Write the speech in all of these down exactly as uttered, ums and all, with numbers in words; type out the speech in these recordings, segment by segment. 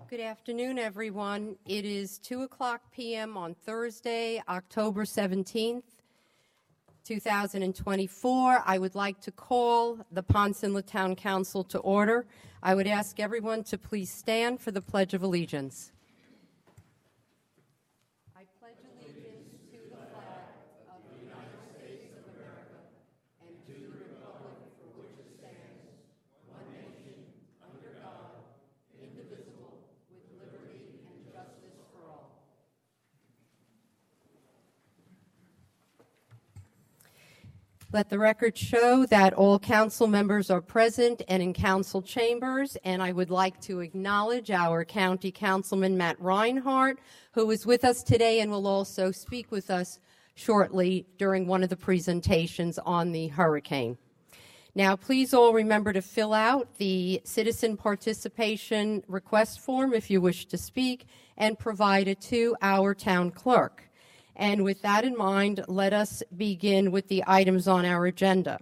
Good afternoon, everyone. It is two o'clock p m on Thursday, October seventeenth, two thousand twenty-four. I would like to call the Ponce Inlet Town Council to order. I would ask everyone to please stand for the Pledge of Allegiance. I pledge allegiance to the flag of the United States of America and to the republic for which it stands, one nation, under God, indivisible, with liberty and justice for all. Let the record show that all council members are present and in council chambers, and I would like to acknowledge our County Councilman Matt Reinhardt, who is with us today and will also speak with us shortly during one of the presentations on the hurricane. Now, please all remember to fill out the citizen participation request form if you wish to speak and provide it to our town clerk. And with that in mind, let us begin with the items on our agenda.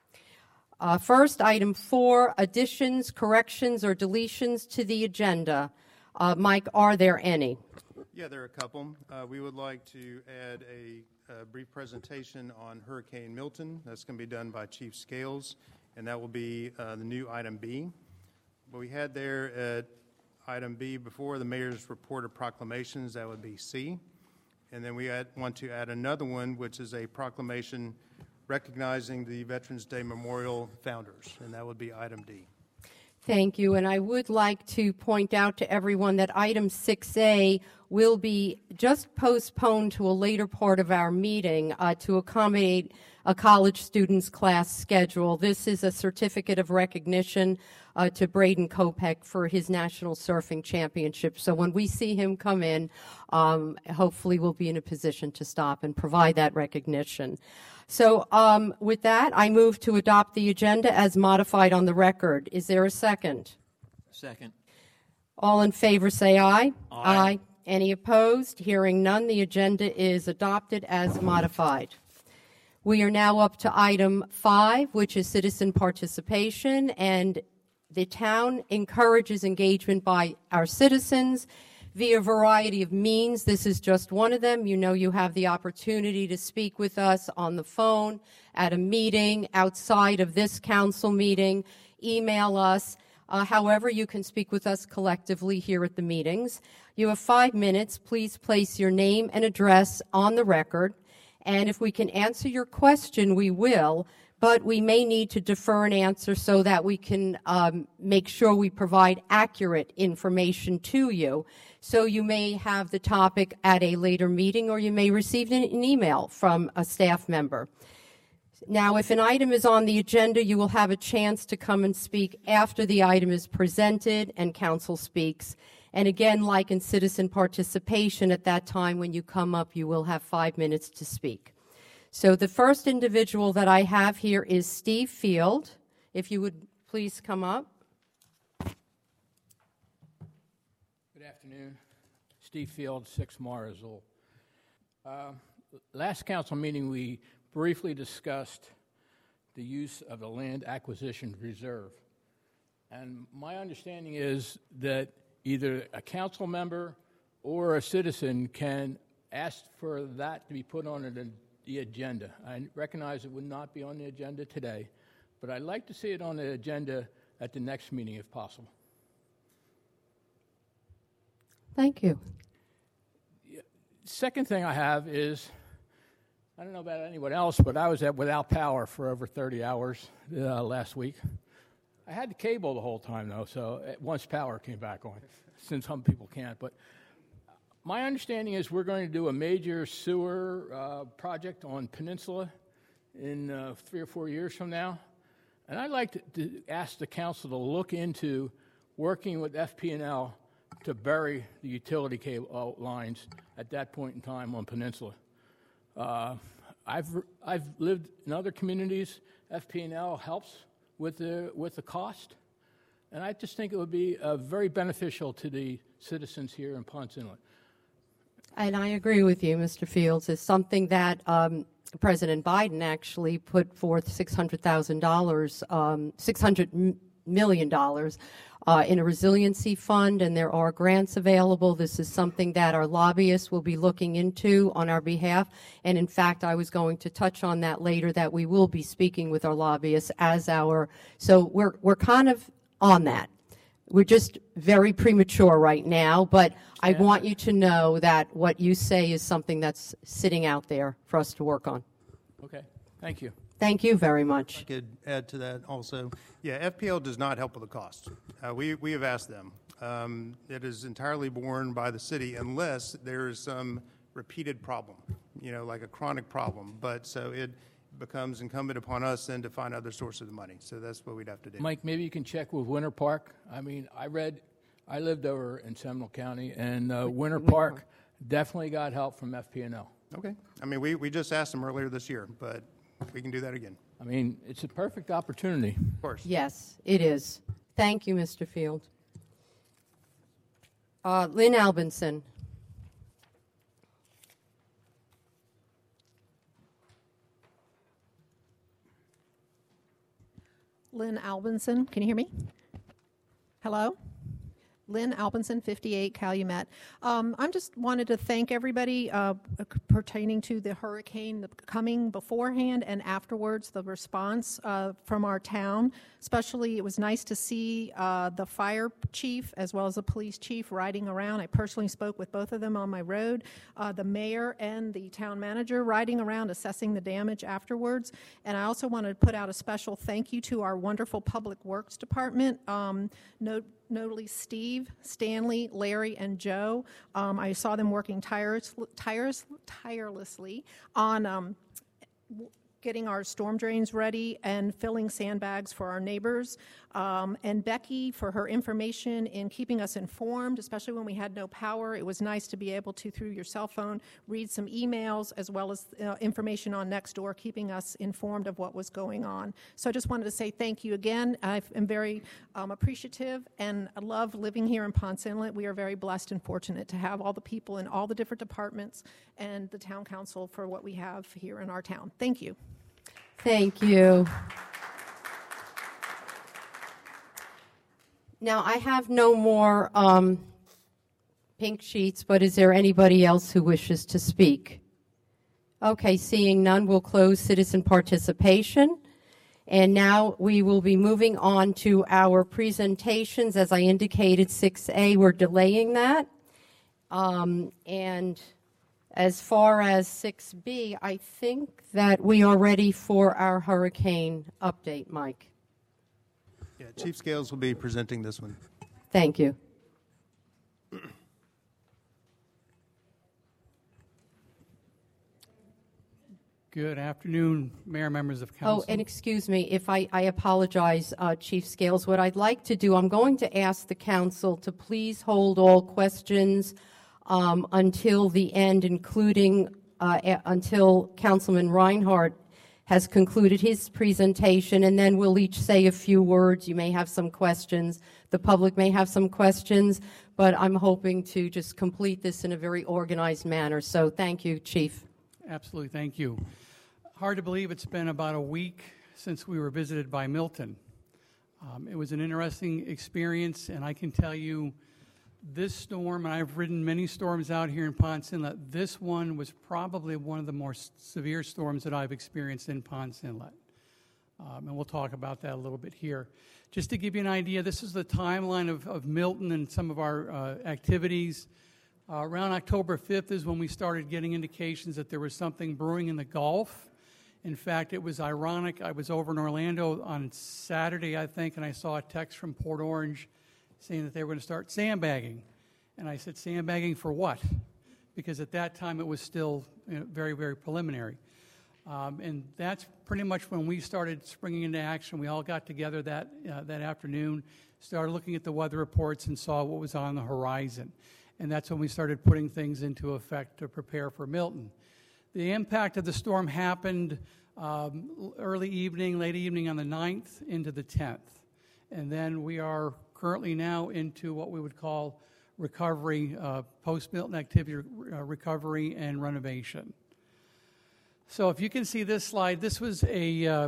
Uh, first, item four, additions, corrections, or deletions to the agenda. Uh, Mike, are there any? Yeah, there are a couple. Uh, we would like to add a, a brief presentation on Hurricane Milton. That's going to be done by Chief Scales, and that will be uh, the new item B. What we had there at item B before, the mayor's report of proclamations, that would be C. And then we add, want to add another one, which is a proclamation recognizing the Veterans Day Memorial founders, and that would be item D. Thank you. And I would like to point out to everyone that item six A will be just postponed to a later part of our meeting uh, to accommodate a college student's class schedule. This is a certificate of recognition uh, to Braden Kopech for his National Surfing Championship. So when we see him come in, um, hopefully we'll be in a position to stop and provide that recognition. So um, with that, I move to adopt the agenda as modified on the record. Is there a second? Second. All in favor say aye. Aye. Aye. Any opposed? Hearing none, the agenda is adopted as modified. We are now up to item five, which is citizen participation, and the town encourages engagement by our citizens via a variety of means. This is just one of them. You know, you have the opportunity to speak with us on the phone, at a meeting, outside of this council meeting, email us. Uh, however, you can speak with us collectively here at the meetings. You have five minutes. Please place your name and address on the record. And if we can answer your question, we will, but we may need to defer an answer so that we can um, make sure we provide accurate information to you. So you may have the topic at a later meeting, or you may receive an, an email from a staff member. Now, if an item is on the agenda, you will have a chance to come and speak after the item is presented and council speaks. And again, like in citizen participation, at that time when you come up, you will have five minutes to speak. So the first individual that I have here is Steve Field. If you would please come up. Good afternoon. Steve Field, six Marisol. Uh, last council meeting, we briefly discussed the use of the land acquisition reserve. And my understanding is that either a council member or a citizen can ask for that to be put on the agenda. I recognize it would not be on the agenda today, but I'd like to see it on the agenda at the next meeting if possible. Thank you. Second thing I have is, I don't know about anyone else, but I was at without power for over thirty hours uh, last week. I had the cable the whole time, though, so once power came back on, since some people can't. But my understanding is we're going to do a major sewer uh, project on Peninsula in uh, three or four years from now. And I'd like to, to ask the council to look into working with F P and L to bury the utility cable lines at that point in time on Peninsula. Uh, I've I've lived in other communities. F P and L helps with the with the cost, and I just think it would be uh, very beneficial to the citizens here in Ponce Inlet. And I agree with you, Mister Fields. It's something that um, President Biden actually put forth six hundred thousand dollars, um, six hundred million dollars uh, in a resiliency fund, and there are grants available. This is something that our lobbyists will be looking into on our behalf. And in fact, I was going to touch on that later, that we will be speaking with our lobbyists as our, so we're we're kind of on that. We're just very premature right now, but I Yeah. want you to know that what you say is something that's sitting out there for us to work on. Okay, thank you. Thank you very much. I could add to that also. Yeah, F P L does not help with the cost. Uh, we, we have asked them. Um, it is entirely borne by the city unless there is some repeated problem, you know, like a chronic problem. But so it becomes incumbent upon us then to find other sources of money. So that's what we'd have to do. Mike, maybe you can check with Winter Park. I mean, I read, I lived over in Seminole County, and uh, Winter Park definitely got help from F P N L. Okay. I mean, we, we just asked them earlier this year, but we can do that again. I mean, it's a perfect opportunity. Of course. Yes, it is. Thank you, Mister Field. Uh, Lynn Albinson. Lynn Albinson, can you hear me? Hello? Lynn Albinson, fifty-eight Calumet. Um, I just wanted to thank everybody uh, pertaining to the hurricane coming beforehand and afterwards, the response uh, from our town. Especially, it was nice to see uh, the fire chief as well as the police chief riding around. I personally spoke with both of them on my road. Uh, the mayor and the town manager riding around assessing the damage afterwards. And I also wanted to put out a special thank you to our wonderful Public Works Department. Um, note Notably Steve, Stanley, Larry, and Joe. Um, I saw them working tires, tires, tirelessly on um, w- getting our storm drains ready and filling sandbags for our neighbors. Um, and Becky for her information in keeping us informed, especially when we had no power. It was nice to be able to, through your cell phone, read some emails as well as uh, information on Nextdoor, keeping us informed of what was going on. So I just wanted to say thank you again. I am very um, appreciative, and I love living here in Ponce Inlet. We are very blessed and fortunate to have all the people in all the different departments and the town council for what we have here in our town. Thank you. Thank you. Now, I have no more um, pink sheets, but is there anybody else who wishes to speak? Okay, seeing none, we'll close citizen participation. And now we will be moving on to our presentations. As I indicated, six A, we're delaying that. Um, and as far as six B, I think that we are ready for our hurricane update, Mike. Yeah, Chief Scales will be presenting this one. Thank you. Good afternoon, Mayor, members of Council. Oh, and excuse me, if I, I apologize, uh, Chief Scales. What I'd like to do, I'm going to ask the council to please hold all questions um, until the end, including uh, a- until Councilman Reinhardt has concluded his presentation, and then we'll each say a few words. You may have some questions. The public may have some questions, but I'm hoping to just complete this in a very organized manner. So thank you, Chief. Absolutely, thank you. Hard to believe it's been about a week since we were visited by Milton. Um, it was an interesting experience, and I can tell you this storm, and I've ridden many storms out here in Ponce Inlet, this one was probably one of the more s- severe storms that I've experienced in Ponce Inlet. Um, and we'll talk about that a little bit here. Just to give you an idea, this is the timeline of, of Milton and some of our uh, activities. Uh, around October fifth is when we started getting indications that there was something brewing in the Gulf. In fact, it was ironic. I was over in Orlando on Saturday, I think, and I saw a text from Port Orange saying that they were going to start sandbagging. And I said, sandbagging for what? Because at that time it was still you know, very, very preliminary. Um, and that's pretty much when we started springing into action. We all got together that, uh, that afternoon, started looking at the weather reports and saw what was on the horizon. And that's when we started putting things into effect to prepare for Milton. The impact of the storm happened um, early evening, late evening on the ninth into the tenth. And then we are currently now into what we would call recovery, uh, post-Milton activity uh, recovery and renovation. So if you can see this slide, this was a uh,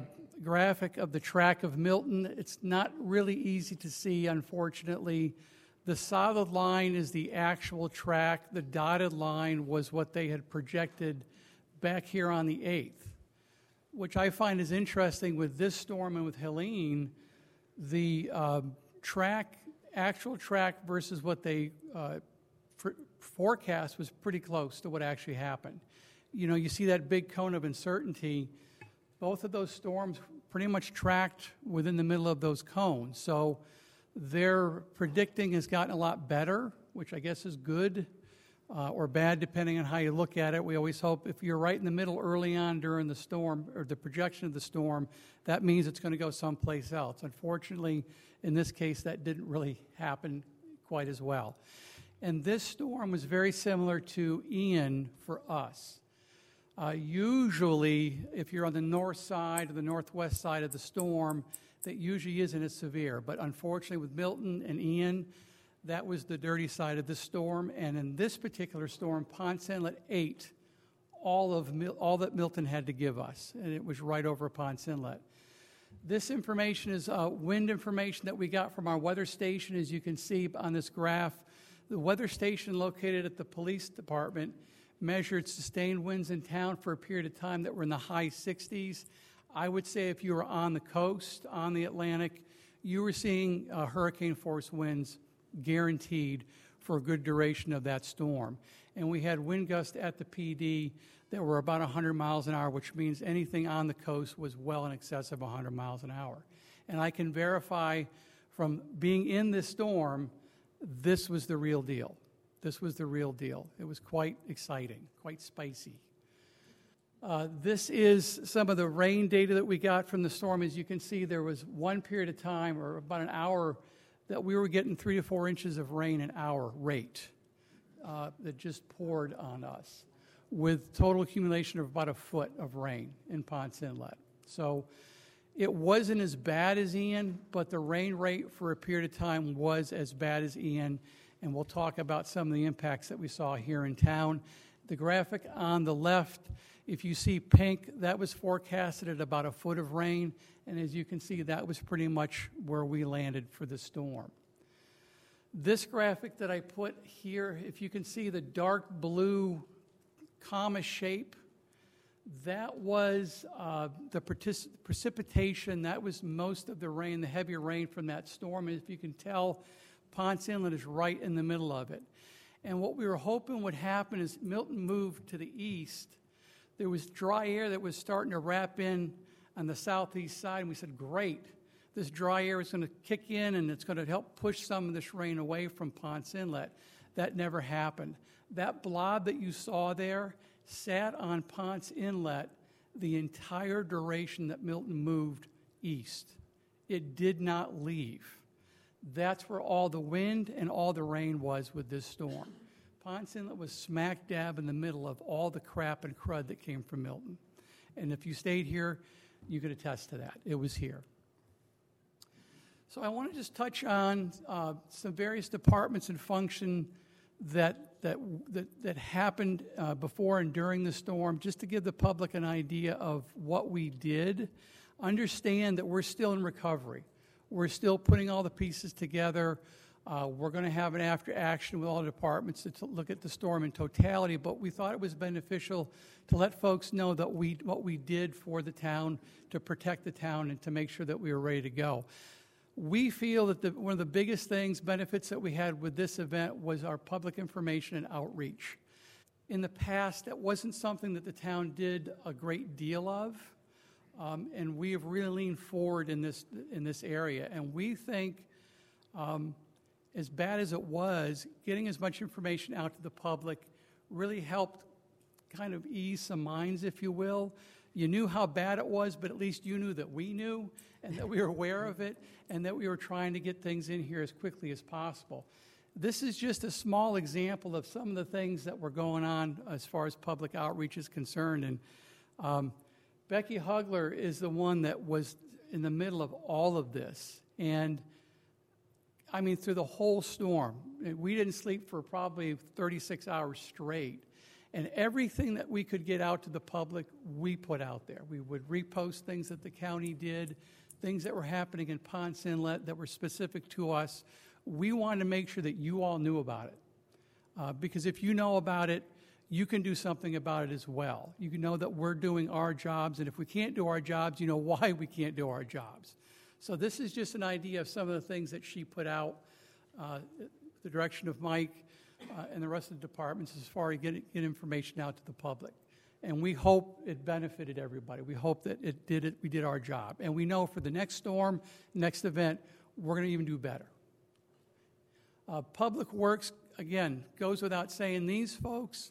graphic of the track of Milton. It's not really easy to see, unfortunately. The solid line is the actual track. The dotted line was what they had projected back here on the eighth, which I find is interesting with this storm and with Helene. The uh, track, actual track versus what they uh, for, forecast was pretty close to what actually happened. You know, you see that big cone of uncertainty. Both of those storms pretty much tracked within the middle of those cones. So their predicting has gotten a lot better, which I guess is good uh, or bad depending on how you look at it. We always hope if you're right in the middle early on during the storm or the projection of the storm, that means it's going to go someplace else. Unfortunately, in this case, that didn't really happen quite as well. And this storm was very similar to Ian for us. Uh, usually, if you're on the north side or the northwest side of the storm, that usually isn't as severe. But unfortunately, with Milton and Ian, that was the dirty side of the storm. And in this particular storm, Ponce Inlet ate all of Mil- all that Milton had to give us, and it was right over Ponce Inlet. This information is uh, wind information that we got from our weather station. As you can see on this graph, the weather station located at the police department measured sustained winds in town for a period of time that were in the high sixties. I would say if you were on the coast, on the Atlantic, you were seeing uh, hurricane force winds guaranteed for a good duration of that storm. And we had wind gusts at the P D that were about one hundred miles an hour, which means anything on the coast was well in excess of one hundred miles an hour. And I can verify from being in this storm, this was the real deal. This was the real deal. It was quite exciting, quite spicy. Uh, this is some of the rain data that we got from the storm. As you can see, there was one period of time, or about an hour, that we were getting three to four inches of rain an hour rate uh, that just poured on us, with total accumulation of about a foot of rain in Ponce Inlet. So it wasn't as bad as Ian, but the rain rate for a period of time was as bad as Ian. And we'll talk about some of the impacts that we saw here in town. The graphic on the left, if you see pink, that was forecasted at about a foot of rain. And as you can see, that was pretty much where we landed for the storm. This graphic that I put here, if you can see the dark blue comma shape, that was uh, the partic- precipitation. That was most of the rain, the heavier rain from that storm. And if you can tell, Ponce Inlet is right in the middle of it. And what we were hoping would happen is Milton moved to the east. There was dry air that was starting to wrap in on the southeast side, and we said, great, this dry air is going to kick in and it's going to help push some of this rain away from Ponce Inlet. That never happened. That blob that you saw there sat on Ponce Inlet the entire duration that Milton moved east. It did not leave. That's where all the wind and all the rain was with this storm. Ponce Inlet was smack dab in the middle of all the crap and crud that came from Milton. And if you stayed here, you could attest to that. It was here. So I want to just touch on uh, some various departments and function that that that, that happened uh, before and during the storm, just to give the public an idea of what we did. Understand that we're still in recovery. We're still putting all the pieces together. Uh, we're going to have an after action with all the departments to t- look at the storm in totality, but we thought it was beneficial to let folks know that we what we did for the town to protect the town and to make sure that we were ready to go. We feel that the, one of the biggest things, benefits that we had with this event was our public information and outreach. In the past, that wasn't something that the town did a great deal of. Um, and we have really leaned forward in this in this area. And we think, um, as bad as it was, getting as much information out to the public really helped kind of ease some minds, if you will. You knew how bad it was, but at least you knew that we knew and that we were aware of it and that we were trying to get things in here as quickly as possible. This is just a small example of some of the things that were going on as far as public outreach is concerned. And um, Becky Hugler is the one that was in the middle of all of this. And, I mean, through the whole storm, we didn't sleep for probably thirty-six hours straight. And everything that we could get out to the public, we put out there. We would repost things that the county did, things that were happening in Ponce Inlet that were specific to us. We wanted to make sure that you all knew about it. Uh, because if you know about it, you can do something about it as well. You can know that we're doing our jobs, and if we can't do our jobs, you know why we can't do our jobs. So this is just an idea of some of the things that she put out, uh, the direction of Mike uh, and the rest of the departments as far as getting get information out to the public. And we hope it benefited everybody. We hope that it did it. We did our job. And we know for the next storm, next event, we're going to even do better. Uh, Public Works, again, goes without saying, these folks,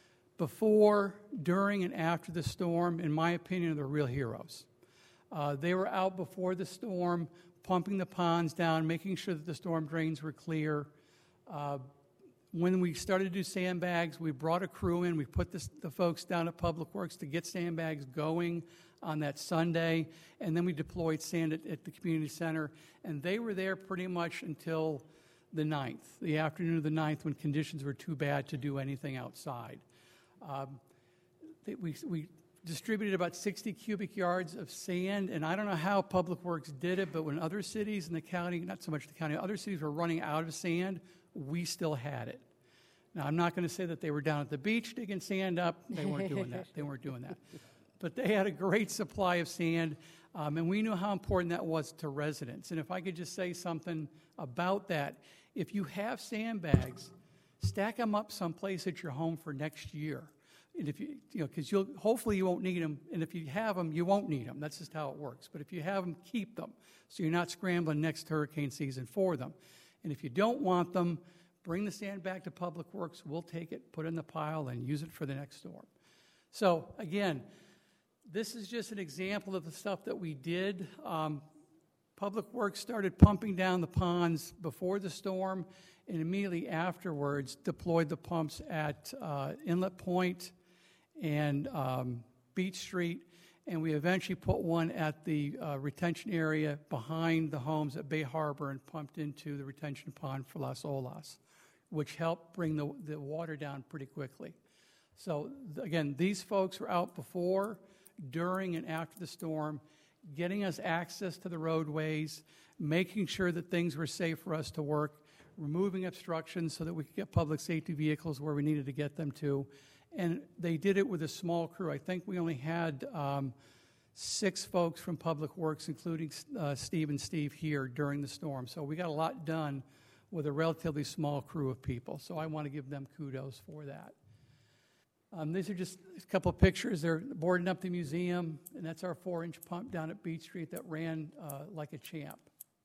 before, during, and after the storm, in my opinion, are the real heroes. Uh, they were out before the storm, pumping the ponds down, making sure that the storm drains were clear. Uh, when we started to do sandbags, we brought a crew in. We put this, the folks down at Public Works to get sandbags going on that Sunday, and then we deployed sand at, at the community center, and they were there pretty much until the ninth, the afternoon of the ninth, when conditions were too bad to do anything outside. Um, they, we, we distributed about sixty cubic yards of sand, and I don't know how Public Works did it, but when other cities in the county, not so much the county, other cities were running out of sand, we still had it. Now, I'm not going to say that they were down at the beach digging sand up. They weren't doing that. They weren't doing that. But they had a great supply of sand, um, and we knew how important that was to residents. And if I could just say something about that, if you have sandbags, stack them up someplace at your home for next year. And if you, you know, because you'll hopefully you won't need them, and if you have them, you won't need them. That's just how it works. But if you have them, keep them, so you're not scrambling next hurricane season for them. And if you don't want them, bring the sand back to Public Works. We'll take it, put it in the pile, and use it for the next storm. So again, this is just an example of the stuff that we did. Um, Public Works started pumping down the ponds before the storm, and immediately afterwards deployed the pumps at uh, Inlet Point and um, Beach Street, and we eventually put one at the uh, retention area behind the homes at Bay Harbor and pumped into the retention pond for Las Olas, which helped bring the, the water down pretty quickly. So th- again, these folks were out before, during, and after the storm, getting us access to the roadways, making sure that things were safe for us to work, removing obstructions so that we could get public safety vehicles where we needed to get them to. And they did it with a small crew. I think we only had um, six folks from Public Works, including uh, Steve and Steve here during the storm. So we got a lot done with a relatively small crew of people. So I want to give them kudos for that. Um, these are just a couple of pictures. They're boarding up the museum, and that's our four-inch pump down at Beach Street that ran uh, like a champ.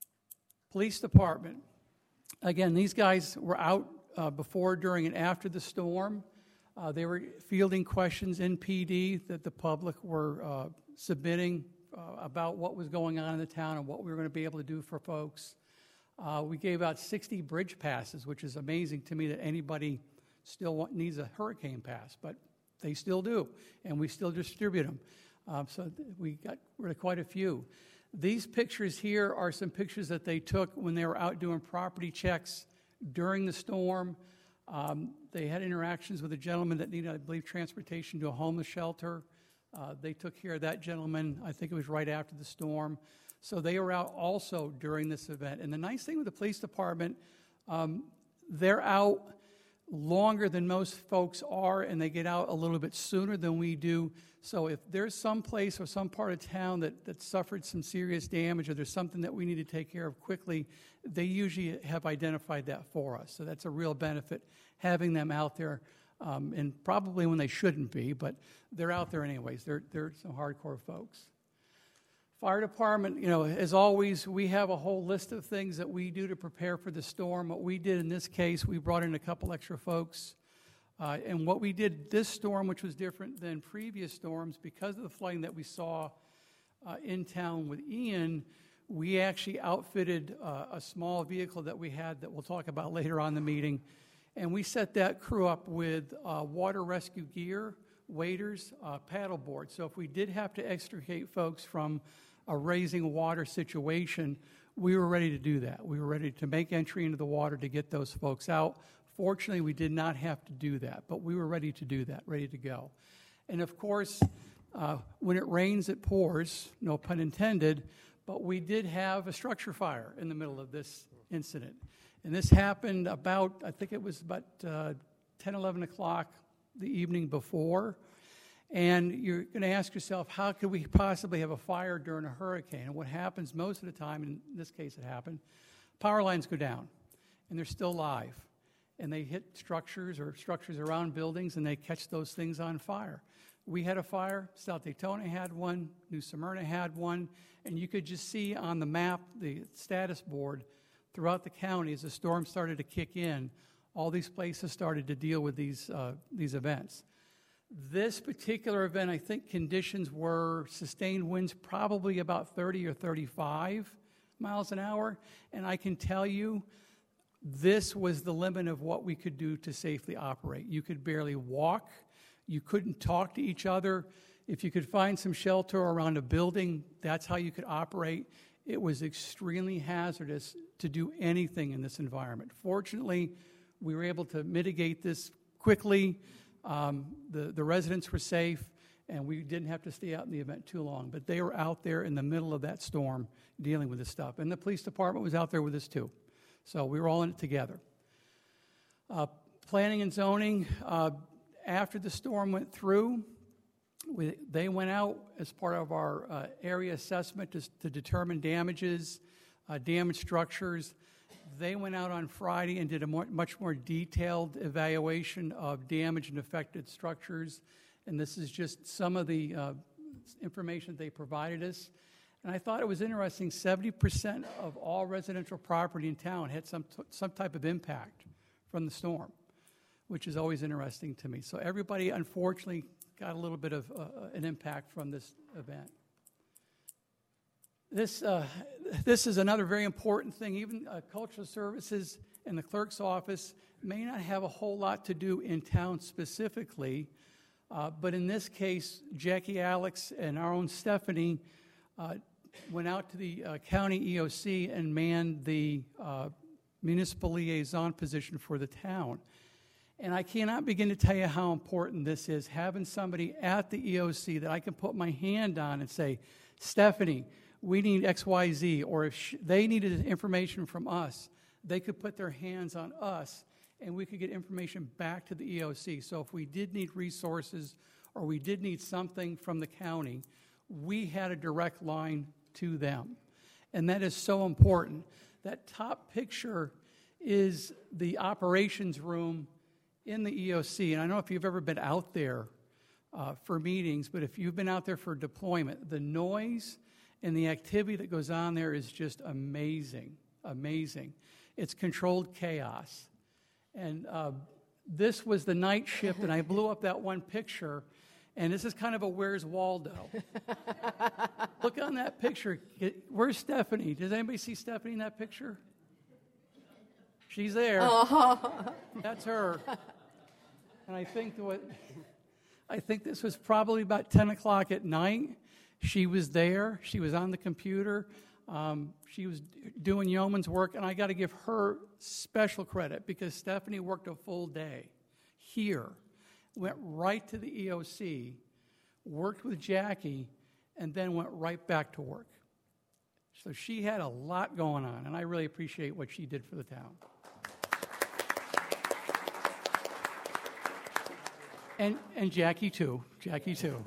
Police Department. Again, these guys were out uh, before, during, and after the storm. Uh, they were fielding questions in P D that the public were uh, submitting uh, about what was going on in the town and what we were going to be able to do for folks. Uh, we gave out sixty bridge passes, which is amazing to me that anybody still want, needs a hurricane pass, but they still do, and we still distribute them. Um, so we got rid of quite a few. These pictures here are some pictures that they took when they were out doing property checks during the storm. Um, they had interactions with a gentleman that needed, I believe, transportation to a homeless shelter. Uh, they took care of that gentleman. I think it was right after the storm. So they were out also during this event. And the nice thing with the police department, um, they're out longer than most folks are, and they get out a little bit sooner than we do. So if there's some place or some part of town that, that suffered some serious damage, or there's something that we need to take care of quickly, they usually have identified that for us. So that's a real benefit, having them out there, um, and probably when they shouldn't be, but they're out there anyways. They're, they're some hardcore folks. Fire department, you know, as always, we have a whole list of things that we do to prepare for the storm. What we did in this case, we brought in a couple extra folks. Uh, and what we did this storm, which was different than previous storms, because of the flooding that we saw uh, in town with Ian, we actually outfitted uh, a small vehicle that we had that we'll talk about later on in the meeting. And we set that crew up with uh, water rescue gear, waders, uh, paddle boards. So if we did have to extricate folks from a raising water situation, we were ready to do that. We were ready to make entry into the water to get those folks out. Fortunately, we did not have to do that, but we were ready to do that, ready to go. And of course, uh, when it rains, it pours, no pun intended, but we did have a structure fire in the middle of this incident. And this happened about, I think it was about uh, ten, eleven o'clock the evening before. And you're going to ask yourself, how could we possibly have a fire during a hurricane? And what happens most of the time, in this case it happened, power lines go down, and they're still live. And they hit structures or structures around buildings, and they catch those things on fire. We had a fire, South Daytona had one, New Smyrna had one, and you could just see on the map, the status board, throughout the county as the storm started to kick in, all these places started to deal with these, uh, these events. This particular event, I think conditions were sustained winds probably about thirty or thirty-five miles an hour, and I can tell you this was the limit of what we could do to safely operate. You could barely walk. You couldn't talk to each other. If you could find some shelter around a building, that's how you could operate. It was extremely hazardous to do anything in this environment. Fortunately, we were able to mitigate this quickly. Um, the, the residents were safe, and we didn't have to stay out in the event too long. But they were out there in the middle of that storm dealing with this stuff. And the police department was out there with us too. So we were all in it together. Uh, planning and zoning, uh, after the storm went through, we, they went out as part of our uh, area assessment to, to determine damages, uh, damaged structures. They went out on Friday and did a more, much more detailed evaluation of damaged and affected structures. And this is just some of the uh, information they provided us. And I thought it was interesting, seventy percent of all residential property in town had some, t- some type of impact from the storm, which is always interesting to me. So everybody, unfortunately, got a little bit of uh, an impact from this event. This, uh, this is another very important thing. Even uh, cultural services and the clerk's office may not have a whole lot to do in town specifically, uh, but in this case, Jackie Alex and our own Stephanie uh, went out to the uh, county E O C and manned the uh, municipal liaison position for the town. And I cannot begin to tell you how important this is, having somebody at the E O C that I can put my hand on and say, Stephanie, we need X Y Z, or if sh- they needed information from us, they could put their hands on us, and we could get information back to the E O C. So if we did need resources, or we did need something from the county, we had a direct line to them. And that is so important. That top picture is the operations room in the E O C. And I don't know if you've ever been out there uh, for meetings, but if you've been out there for deployment, the noise and the activity that goes on there is just amazing, amazing. It's controlled chaos. And uh, this was the night shift, and I blew up that one picture, and this is kind of a Where's Waldo? Look on that picture. Where's Stephanie? Does anybody see Stephanie in that picture? She's there. Oh. That's her. And I think what I think this was probably about ten o'clock at night. She was there. She was on the computer. Um, she was doing yeoman's work, and I got to give her special credit because Stephanie worked a full day here, went right to the E O C, worked with Jackie, and then went right back to work. So she had a lot going on, and I really appreciate what she did for the town. And, and Jackie, too. Jackie, too.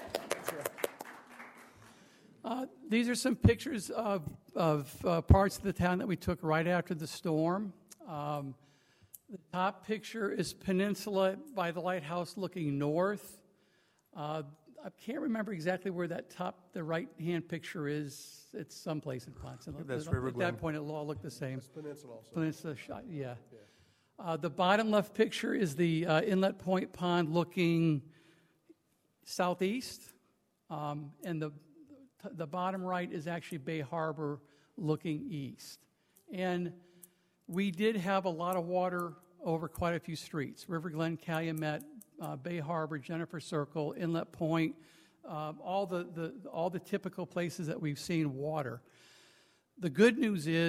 Uh, these are some pictures of, of uh, parts of the town that we took right after the storm. Um, the top picture is Peninsula by the lighthouse looking north. Uh, I can't remember exactly where that top, the right-hand picture is. It's someplace in Ponce. That's At River Glen. that point, it'll all look the same. It's Peninsula also. Peninsula shot, yeah. yeah. Uh, the bottom left picture is the uh, Inlet Point Pond looking southeast, um, and the the bottom right is actually Bay Harbor looking east. And we did have a lot of water over quite a few streets: River Glen, Calumet, uh, Bay Harbor, Jennifer Circle, Inlet Point, uh, all the, the all the typical places that we've seen water. The good news is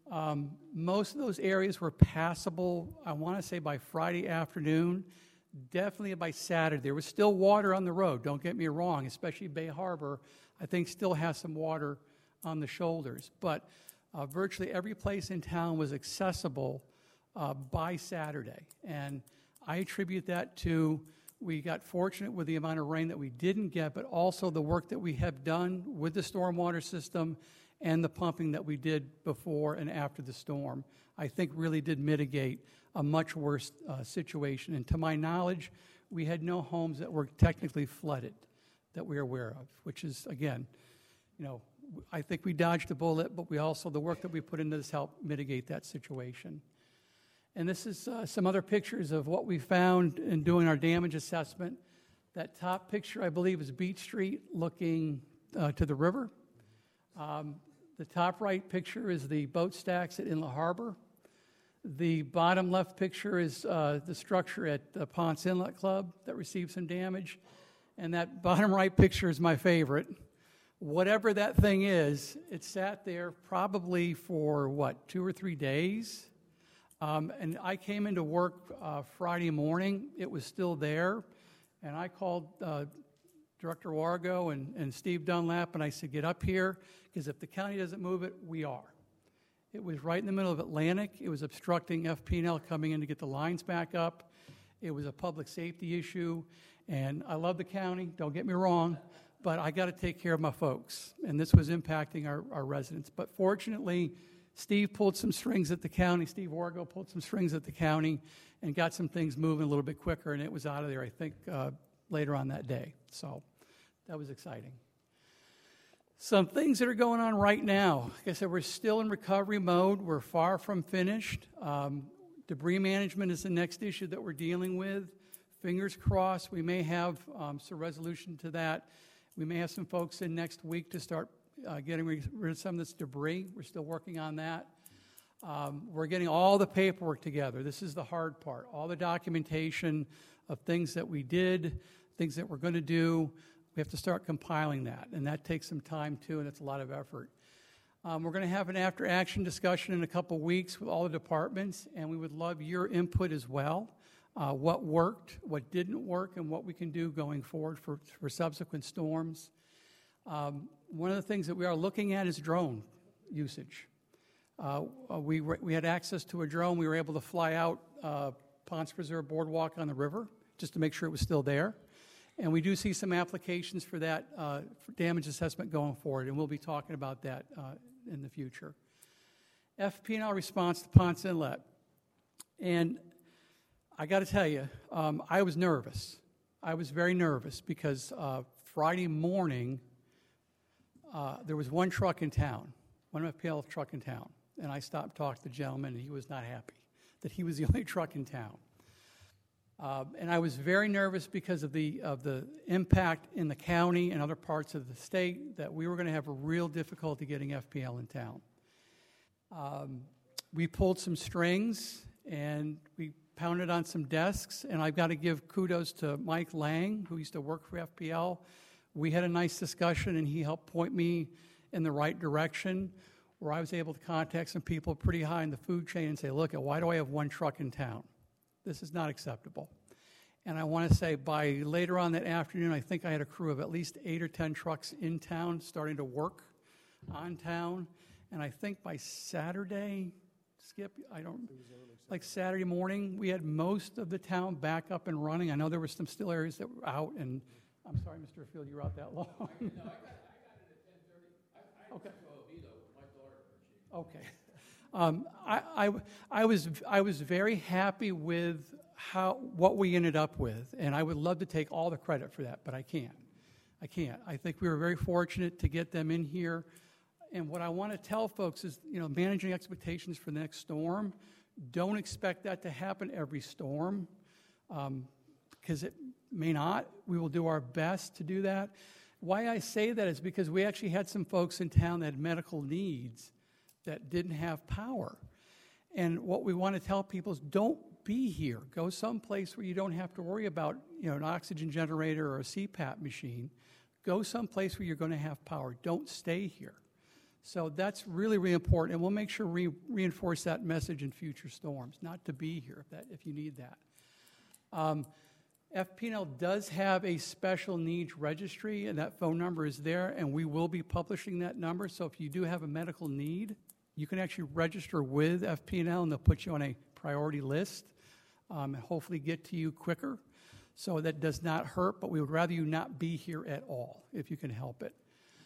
Um, most of those areas were passable, I want to say, by Friday afternoon, definitely by Saturday. There was still water on the road, don't get me wrong, especially Bay Harbor, I think still has some water on the shoulders. But uh, virtually every place in town was accessible uh, by Saturday. And I attribute that to we got fortunate with the amount of rain that we didn't get, but also the work that we have done with the stormwater system and the pumping that we did before and after the storm, I think really did mitigate a much worse uh, situation. And to my knowledge, we had no homes that were technically flooded that we're aware of, which is, again, you know, I think we dodged a bullet, but we also, the work that we put into this helped mitigate that situation. And this is uh, some other pictures of what we found in doing our damage assessment. That top picture, I believe, is Beach Street looking uh, to the river. Um, the top right picture is the boat stacks at Inlet Harbor. The bottom left picture is uh, the structure at uh, Ponce Inlet Club that received some damage. And that bottom right picture is my favorite. Whatever that thing is, it sat there probably for, what, two or three days? Um, and I came into work uh, Friday morning. It was still there. And I called uh, Director Wargo and, and Steve Dunlap, and I said, get up here, because if the county doesn't move it, we are. It was right in the middle of Atlantic. It was obstructing F P and L coming in to get the lines back up. It was a public safety issue. And I love the county, don't get me wrong, but I got to take care of my folks. And this was impacting our, our residents. But fortunately, Steve pulled some strings at the county. Steve Wargo pulled some strings at the county and got some things moving a little bit quicker, and it was out of there, I think, uh, later on that day. So that was exciting. Some things that are going on right now. Like I said, we're still in recovery mode. We're far from finished. Um, debris management is the next issue that we're dealing with. Fingers crossed, we may have um, some resolution to that. We may have some folks in next week to start uh, getting rid of some of this debris. We're still working on that. Um, we're getting all the paperwork together. This is the hard part. All the documentation of things that we did, things that we're going to do. We have to start compiling that, and that takes some time too, and it's a lot of effort. Um, we're going to have an after-action discussion in a couple weeks with all the departments, and we would love your input as well. Uh, what worked, what didn't work, and what we can do going forward for, for subsequent storms. Um, one of the things that we are looking at is drone usage. Uh, we, we had access to a drone. We were able to fly out uh, Ponce Preserve Boardwalk on the river just to make sure it was still there. And we do see some applications for that uh, for damage assessment going forward, and we'll be talking about that uh, in the future. F P and L response to Ponce Inlet. And I got to tell you, um, I was nervous. I was very nervous because uh, Friday morning, uh, there was one truck in town, one F P L truck in town, and I stopped talking to the gentleman, and he was not happy that he was the only truck in town. Uh, and I was very nervous because of the of the impact in the county and other parts of the state that we were going to have a real difficulty getting F P L in town. Um, we pulled some strings, and we pounded on some desks, and I've got to give kudos to Mike Lang, who used to work for F P L. We had a nice discussion, and he helped point me in the right direction, where I was able to contact some people pretty high in the food chain and say, look, why do I have one truck in town? This is not acceptable. And I want to say by later on that afternoon, I think I had a crew of at least eight or ten trucks in town starting to work on town. And I think by Saturday, Skip, I don't, like Saturday morning, we had most of the town back up and running. I know there were some still areas that were out, and I'm sorry, Mister Field, you were out that long. No, I got, I got it at ten thirty. I, I okay. Okay. Um, I, I, I was I was very happy with how what we ended up with, and I would love to take all the credit for that, but I can't. I can't. I think we were very fortunate to get them in here. And what I want to tell folks is, you know, managing expectations for the next storm. Don't expect that to happen every storm, um, because it may not. We will do our best to do that. Why I say that is because we actually had some folks in town that had medical needs that didn't have power. And what we want to tell people is don't be here. Go someplace where you don't have to worry about, you know, an oxygen generator or a C PAP machine. Go someplace where you're going to have power. Don't stay here. So that's really, really important, and we'll make sure we reinforce that message in future storms, not to be here if, that, if you need that. Um, F P and L does have a special needs registry, and that phone number is there, and we will be publishing that number. So if you do have a medical need, you can actually register with F P and L, and they'll put you on a priority list um, and hopefully get to you quicker. So that does not hurt, but we would rather you not be here at all if you can help it.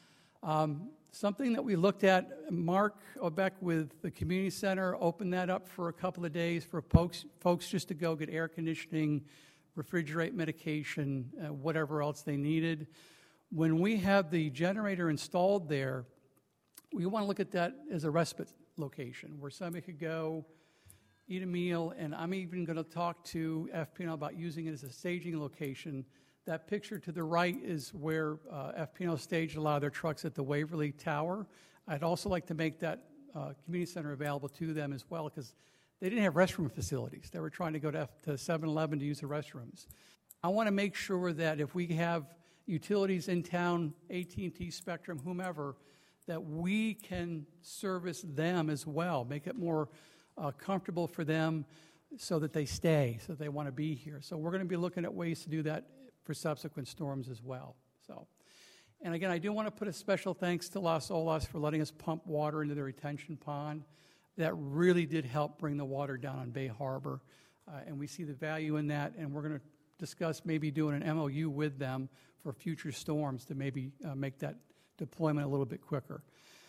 Um, something that we looked at, Mark Obeck with the community center opened that up for a couple of days for folks, folks just to go get air conditioning, refrigerate medication, uh, whatever else they needed. When we have the generator installed there, we want to look at that as a respite location where somebody could go eat a meal, and I'm even going to talk to F P and L about using it as a staging location. That picture to the right is where uh, F P and L staged a lot of their trucks at the Waverly Tower. I'd also like to make that uh, community center available to them as well, because they didn't have restroom facilities. They were trying to go to, F- to seven eleven to use the restrooms. I want to make sure that if we have utilities in town, A T and T, Spectrum, whomever, that we can service them as well, make it more uh, comfortable for them so that they stay, so that they want to be here. So we're going to be looking at ways to do that for subsequent storms as well. So, and again, I do want to put a special thanks to Las Olas for letting us pump water into the retention pond. That really did help bring the water down on Bay Harbor, uh, and we see the value in that, and we're going to discuss maybe doing an M O U with them for future storms to maybe uh, make that deployment a little bit quicker.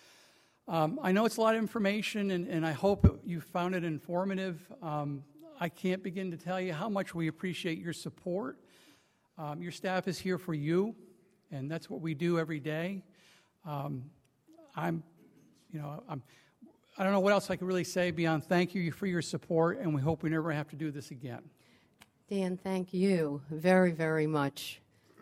Um, I know it's a lot of information, and, and I hope you found it informative. Um, I can't begin to tell you how much we appreciate your support. Um, your staff is here for you, and that's what we do every day. Um, I'm, you know, I'm, I don't know what else I can really say beyond thank you for your support, and we hope we never have to do this again. Dan, thank you very, very much.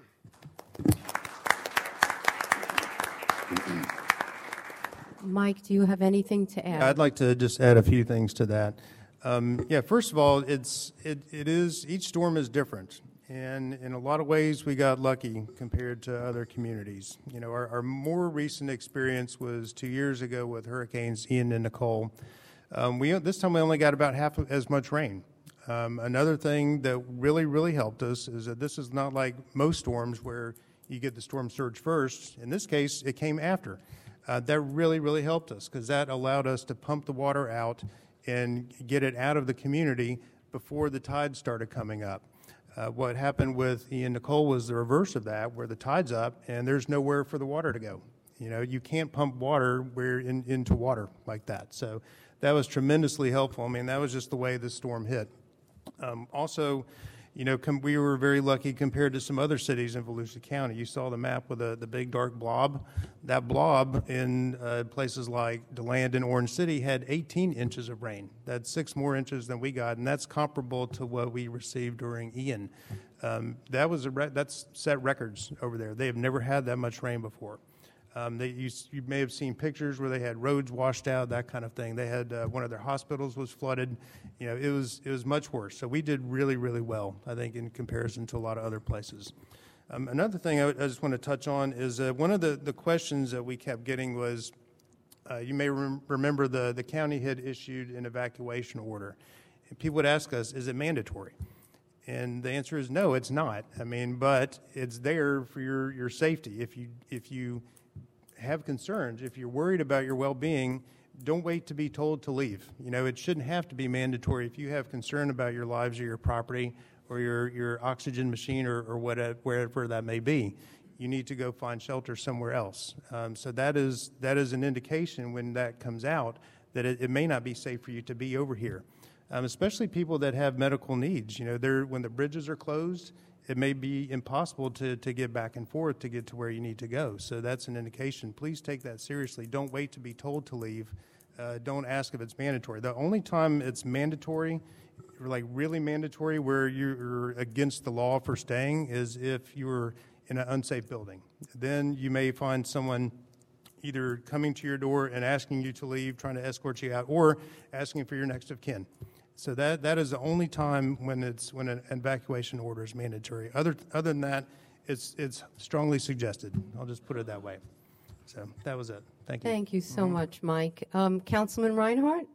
Mike, do you have anything to add? I'd like to just add a few things to that. Um, yeah, first of all, it's it, it is each storm is different. And in a lot of ways, we got lucky compared to other communities. You know, our, our more recent experience was two years ago with Hurricanes Ian and Nicole. Um, we this time we only got about half of, as much rain. Um, another thing that really, really helped us is that this is not like most storms where you get the storm surge first. In this case, it came after. Uh, that really, really helped us because that allowed us to pump the water out and get it out of the community before the tide started coming up. Uh, what happened with Ian Nicole was the reverse of that, where the tide's up and there's nowhere for the water to go. You know, you can't pump water where in, into water like that. So that was tremendously helpful. I mean, that was just the way the storm hit. Um, also, you know, com- we were very lucky compared to some other cities in Volusia County. You saw the map with the, the big dark blob. That blob in uh, places like DeLand and Orange City had eighteen inches of rain. That's six more inches than we got, and that's comparable to what we received during Ian. Um, that was a re- that's set records over there. They have never had that much rain before. Um, they, you, you may have seen pictures where they had roads washed out, that kind of thing. They had uh, one of their hospitals was flooded. You know, it was it was much worse. So we did really, really well, I think, in comparison to a lot of other places. Um, another thing I, I just want to touch on is uh, one of the, the questions that we kept getting was, uh, you may rem- remember the, the county had issued an evacuation order. And people would ask us, is it mandatory? And the answer is no, it's not. I mean, but it's there for your, your safety. If you if you have concerns, if you're worried about your well-being, don't wait to be told to leave. You know, it shouldn't have to be mandatory. If you have concern about your lives or your property or your, your oxygen machine or, or whatever, wherever that may be, you need to go find shelter somewhere else. Um, so that is that is an indication when that comes out that it, it may not be safe for you to be over here, um, especially people that have medical needs. You know, they're, when the bridges are closed, it may be impossible to, to get back and forth to get to where you need to go. So that's an indication. Please take that seriously. Don't wait to be told to leave. Uh, don't ask if it's mandatory. The only time it's mandatory, like really mandatory, where you're against the law for staying is if you're in an unsafe building. Then you may find someone either coming to your door and asking you to leave, trying to escort you out, or asking for your next of kin. So that that is the only time when it's when an evacuation order is mandatory. Other other than that, it's it's strongly suggested. I'll just put it that way. So that was it. Thank you. Thank you so much, Mike. Um, Councilman Reinhardt,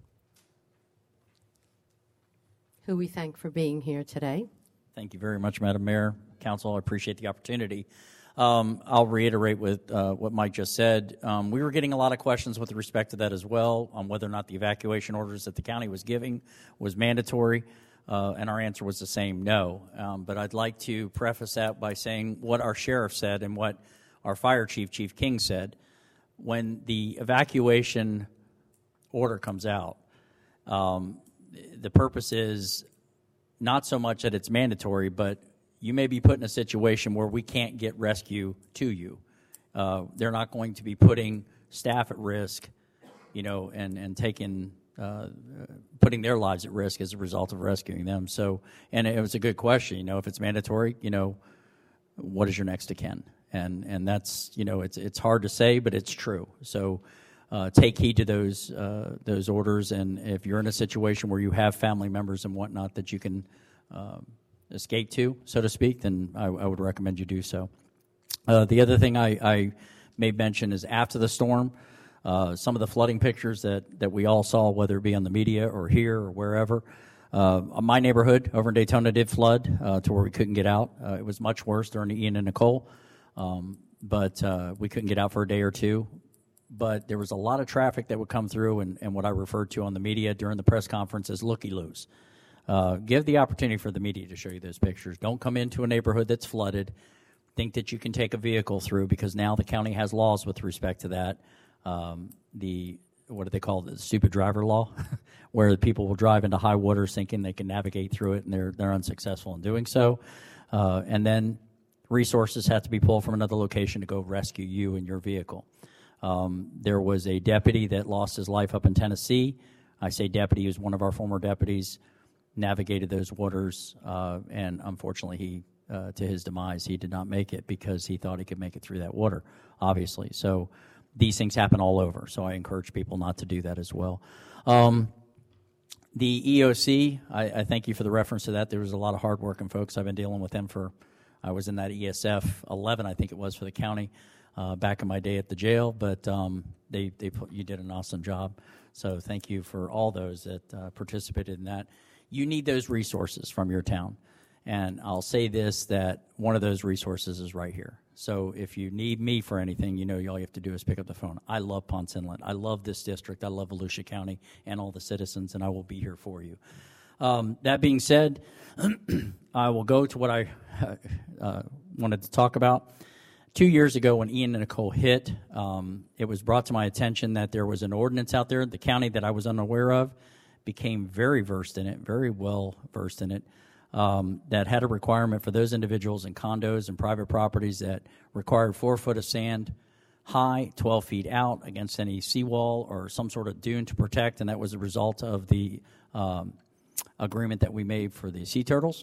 who we thank for being here today. Thank you very much, Madam Mayor, Council. I appreciate the opportunity. Um, I'll reiterate with uh, what Mike just said. Um, we were getting a lot of questions with respect to that as well, on whether or not the evacuation orders that the county was giving was mandatory, uh, and our answer was the same, no. Um, but I'd like to preface that by saying what our sheriff said and what our fire chief, Chief King, said. When the evacuation order comes out, um, the purpose is not so much that it's mandatory, but you may be put in a situation where we can't get rescue to you. Uh, they're not going to be putting staff at risk, you know, and, and taking, uh, putting their lives at risk as a result of rescuing them. So, and it was a good question, you know, if it's mandatory, you know, what is your next of kin? And, and that's, you know, it's, it's hard to say, but it's true. So, Uh, take heed to those uh, those orders, and if you're in a situation where you have family members and whatnot that you can uh, escape to, so to speak, then I, I would recommend you do so. Uh, the other thing I, I may mention is after the storm, uh, some of the flooding pictures that, that we all saw, whether it be on the media or here or wherever. Uh, my neighborhood over in Daytona did flood uh, to where we couldn't get out. Uh, it was much worse during the Ian and Nicole, um, but uh, we couldn't get out for a day or two. But there was a lot of traffic that would come through, and, and what I referred to on the media during the press conference as looky-loos. Uh, give the opportunity for the media to show you those pictures. Don't come into a neighborhood that's flooded, think that you can take a vehicle through, because now the county has laws with respect to that. Um, the, what do they call it, the stupid driver law, where people will drive into high water thinking they can navigate through it, and they're, they're unsuccessful in doing so. Uh, and then resources have to be pulled from another location to go rescue you and your vehicle. Um, there was a deputy that lost his life up in Tennessee. I say deputy, he was one of our former deputies, navigated those waters, uh, and unfortunately, he, uh, to his demise, he did not make it because he thought he could make it through that water, obviously. So these things happen all over, so I encourage people not to do that as well. Um, the E O C, I, I thank you for the reference to that. There was a lot of hard-working folks. I've been dealing with them for, I was in that E S F eleven, I think it was, for the county. Uh, back in my day at the jail, but um, they, they put, you did an awesome job. So thank you for all those that uh, participated in that. You need those resources from your town. And I'll say this, that one of those resources is right here. So if you need me for anything, you know, all you have to do is pick up the phone. I love Ponce Inlet. I love this district. I love Volusia County and all the citizens, and I will be here for you. Um, that being said, I will go to what I uh, wanted to talk about. Two years ago when Ian and Nicole hit, um, it was brought to my attention that there was an ordinance out there, the county that I was unaware of, became very versed in it, very well versed in it, um, that had a requirement for those individuals in condos and private properties that required four foot of sand high, twelve feet out against any seawall or some sort of dune to protect, and that was a result of the um, agreement that we made for the sea turtles.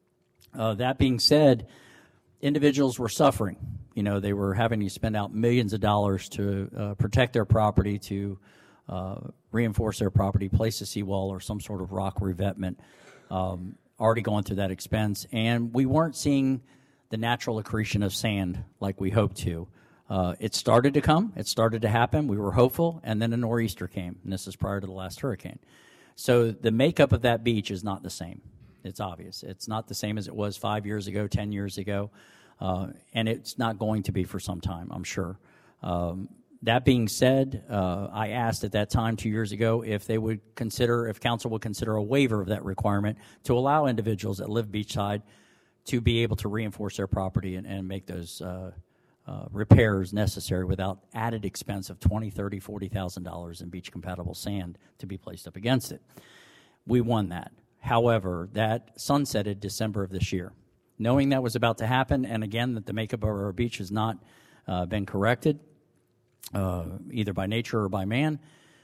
Uh, that being said, individuals were suffering. You know, they were having to spend out millions of dollars to uh, protect their property, to uh, reinforce their property, place a seawall or some sort of rock revetment, um, already going through that expense. And we weren't seeing the natural accretion of sand like we hoped to. Uh, it started to come. It started to happen. We were hopeful, and then a nor'easter came, and this is prior to the last hurricane. So the makeup of that beach is not the same. It's obvious. It's not the same as it was five years ago, ten years ago. Uh, and it's not going to be for some time, I'm sure. Um, that being said, uh, I asked at that time two years ago if they would consider, if council would consider a waiver of that requirement to allow individuals that live beachside to be able to reinforce their property and, and make those uh, uh, repairs necessary without added expense of twenty thousand dollars, thirty thousand dollars, forty thousand dollars in beach-compatible sand to be placed up against it. We won that. However, that sunsetted December of this year. Knowing that was about to happen, and again, that the makeup of our beach has not uh, been corrected, uh, either by nature or by man,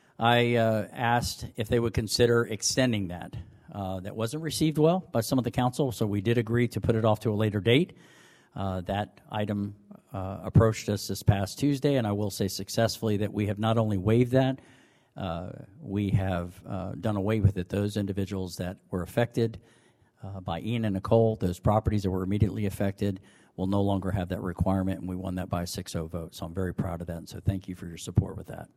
I uh, asked if they would consider extending that. Uh, that wasn't received well by some of the council, so we did agree to put it off to a later date. Uh, that item uh, approached us this past Tuesday, and I will say successfully that we have not only waived that, uh, we have uh, done away with it. Those individuals that were affected Uh, by Ian and Nicole, those properties that were immediately affected, will no longer have that requirement, and we won that by a six oh vote. So I'm very proud of that, and so thank you for your support with that.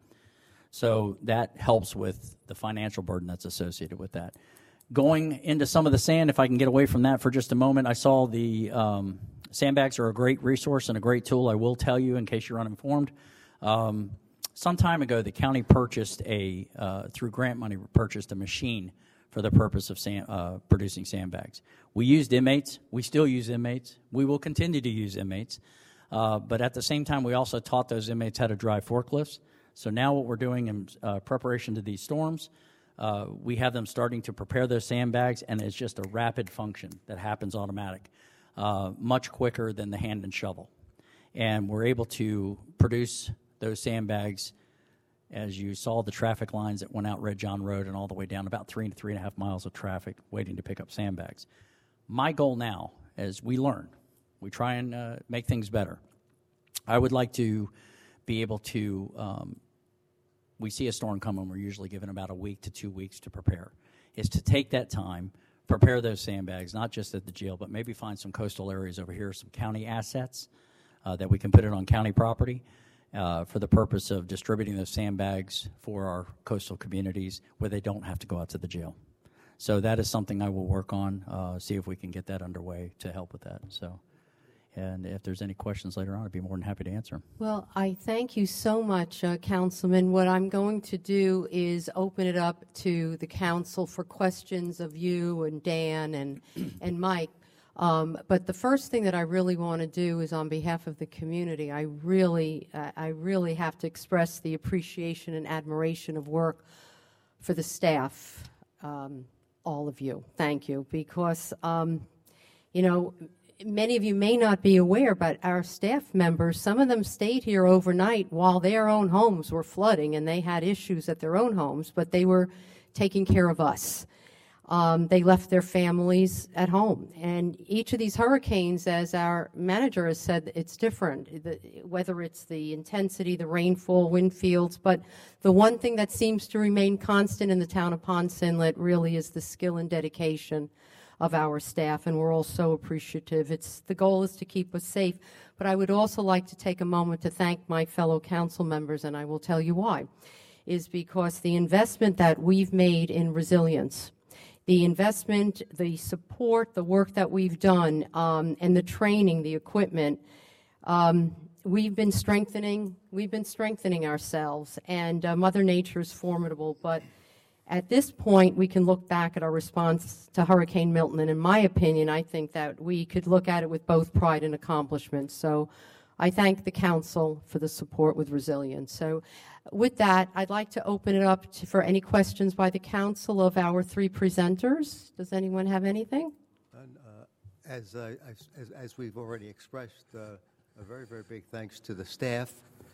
So that helps with the financial burden that's associated with that. Going into some of the sand, if I can get away from that for just a moment, I saw the um, sandbags are a great resource and a great tool. I will tell you, in case you're uninformed, um, some time ago the county purchased a, uh, through grant money, purchased a machine for the purpose of sand, uh, producing sandbags. We used inmates. We still use inmates. We will continue to use inmates. Uh, but at the same time, we also taught those inmates how to drive forklifts. So now what we're doing in uh, preparation to these storms, uh, we have them starting to prepare those sandbags, and it's just a rapid function that happens automatic, uh, much quicker than the hand and shovel. And we're able to produce those sandbags. As you saw, the traffic lines that went out Red John Road and all the way down, about three to three and a half miles of traffic waiting to pick up sandbags. My goal now, as we learn, we try and uh, make things better. I would like to be able to, um, we see a storm coming, we're usually given about a week to two weeks to prepare, is to take that time, prepare those sandbags, not just at the jail, but maybe find some coastal areas over here, some county assets uh, that we can put it on county property. Uh, for the purpose of distributing those sandbags for our coastal communities where they don't have to go out to the jail. So that is something I will work on, uh, see if we can get that underway to help with that. So, and if there's any questions later on, I'd be more than happy to answer them. Well, I thank you so much, uh, Councilman. What I'm going to do is open it up to the council for questions of you and Dan and, and Mike. Um, but the first thing that I really want to do is, on behalf of the community, I really, uh, I really have to express the appreciation and admiration of work for the staff, um, all of you. Thank you, because um, you know, many of you may not be aware, but our staff members, some of them stayed here overnight while their own homes were flooding, and they had issues at their own homes, but they were taking care of us. Um, they left their families at home. And each of these hurricanes, as our manager has said, it's different, the, whether it's the intensity, the rainfall, wind fields. But the one thing that seems to remain constant in the town of Ponce Inlet really is the skill and dedication of our staff, and we're all so appreciative. It's, the goal is to keep us safe. But I would also like to take a moment to thank my fellow council members, and I will tell you why, is because the investment that we've made in resilience, the investment, the support, the work that we've done, um, and the training, the equipment, um, we've been strengthening. We've been strengthening ourselves, and uh, Mother Nature is formidable. But at this point, we can look back at our response to Hurricane Milton, and in my opinion, I think that we could look at it with both pride and accomplishment. So I thank the council for the support with resilience. So with that, I'd like to open it up to, for any questions by the council of our three presenters. Does anyone have anything? And, uh, as, uh, as, as we've already expressed, uh, a very, very big thanks to the staff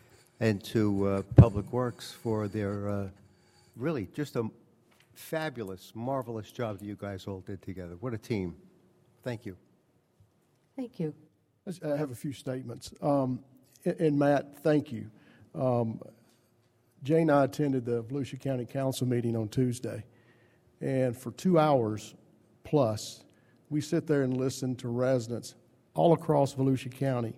and to uh, Public Works for their uh, really just a fabulous, marvelous job that you guys all did together. What a team. Thank you. Thank you. I have a few statements. Um, and, and Matt, thank you. Um, Jay and I attended the Volusia County Council meeting on Tuesday, and for two hours plus, we sit there and listen to residents all across Volusia County,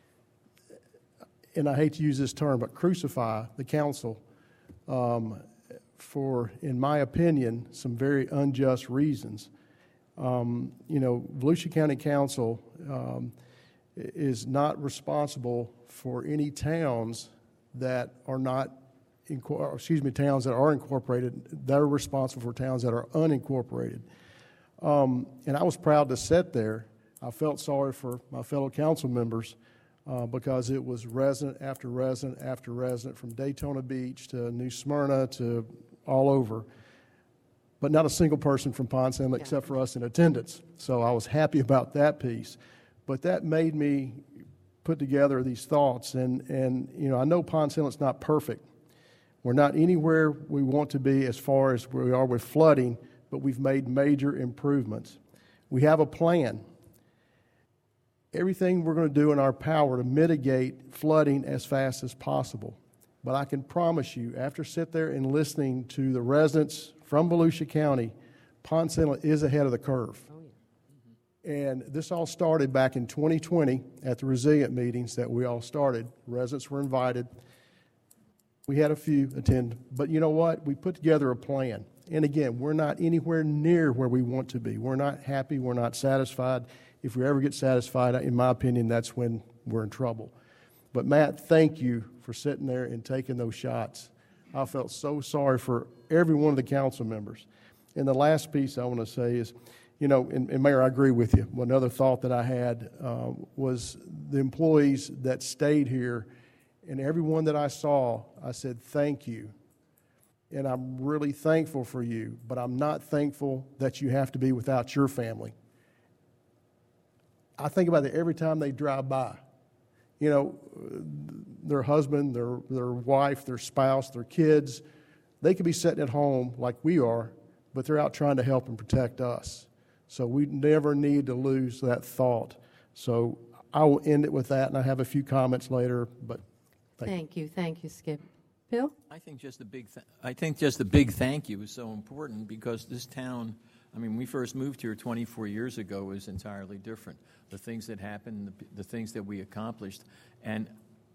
and I hate to use this term, but crucify the council um, for, in my opinion, some very unjust reasons. Um, you know, Volusia County Council um, is not responsible for any towns that are not, inco- excuse me, towns that are incorporated. They're responsible for towns that are unincorporated. Um, and I was proud to sit there. I felt sorry for my fellow council members uh, because it was resident after resident after resident, from Daytona Beach to New Smyrna to all over, but not a single person from Ponce Inlet, yeah, except for us in attendance. So I was happy about that piece. But that made me put together these thoughts. And, and you know, I know Ponce Inlet's not perfect. We're not anywhere we want to be as far as where we are with flooding, but we've made major improvements. We have a plan. Everything we're going to do in our power to mitigate flooding as fast as possible. But I can promise you, after sit there and listening to the residents from Volusia County, Ponce Inlet is ahead of the curve. Oh, yeah. And this all started back in twenty twenty at the Resilient meetings that we all started. Residents were invited. We had a few attend, but you know what? We put together a plan. And again, we're not anywhere near where we want to be. We're not happy. We're not satisfied. If we ever get satisfied, in my opinion, that's when we're in trouble. But Matt, thank you for sitting there and taking those shots. I felt so sorry for every one of the council members. And the last piece I want to say is, you know, and, and Mayor, I agree with you. Another thought that I had uh, was the employees that stayed here, and everyone that I saw, I said, thank you. And I'm really thankful for you, but I'm not thankful that you have to be without your family. I think about it every time they drive by. You know, their husband, their, their wife, their spouse, their kids, they could be sitting at home like we are, but they're out trying to help and protect us. So we never need to lose that thought. So I will end it with that, and I have a few comments later, but thank, Thank you. Thank you, Skip. Bill? I think just a big th- I think just a big thank you is so important because this town, I mean, we first moved here twenty-four years ago was entirely different. The things that happened, the, the things that we accomplished, and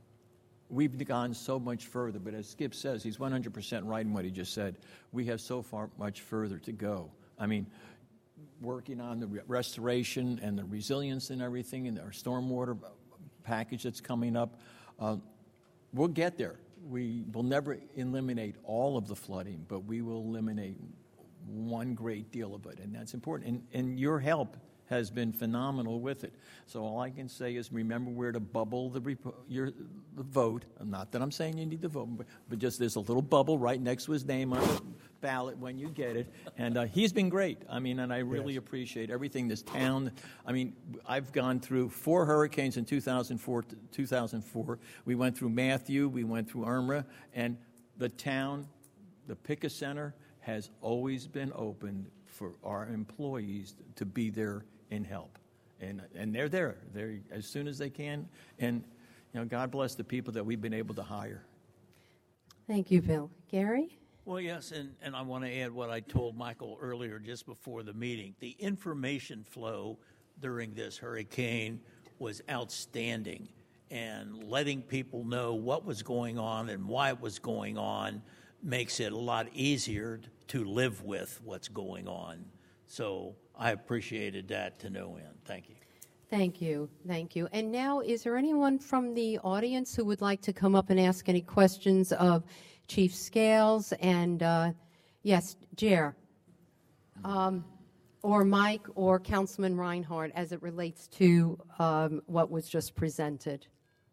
we've gone so much further. But as Skip says, he's one hundred percent right in what he just said. We have so far much further to go. I mean, working on the re- restoration and the resilience and everything, and our stormwater package that's coming up, uh, we'll get there. We will never eliminate all of the flooding, but we will eliminate one great deal of it, and that's important. And, and your help has been phenomenal with it. So all I can say is remember where to bubble the, rep- your, the vote. Not that I'm saying you need to vote, but, but just there's a little bubble right next to his name on the ballot when you get it. And uh, he's been great. I mean, and I really yes. appreciate everything this town. I mean, I've gone through four hurricanes in two thousand four. two thousand four. We went through Matthew. We went through Irma. And the town, the P I C A Center, has always been open for our employees to be there and help, and and they're there. They're as soon as they can, and you know, God bless the people that we've been able to hire. Thank you, Bill. Gary? Well, yes, and, and I want to add what I told Michael earlier just before the meeting. The information flow during this hurricane was outstanding, and letting people know what was going on and why it was going on makes it a lot easier to live with what's going on. So I appreciated that to no end. Thank you. Thank you. Thank you. And now, is there anyone from the audience who would like to come up and ask any questions of Chief Scales and, uh, yes, Jer, um, or Mike or Councilman Reinhardt as it relates to um, what was just presented?